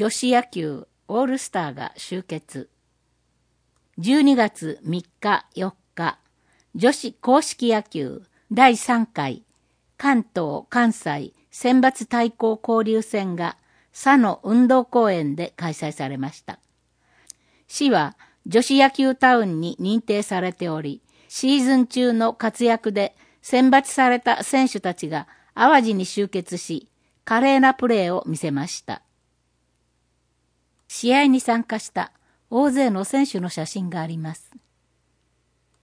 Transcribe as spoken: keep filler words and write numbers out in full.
女子野球オールスターが集結。じゅうにがつみっかよっか、女子硬式野球だいさんかい関東・関西選抜対抗交流戦が佐野運動公園で開催されました。市は女子野球タウンに認定されており、シーズン中の活躍で選抜された選手たちが淡路に集結し、華麗なプレーを見せました。試合に参加した大勢の選手の写真があります。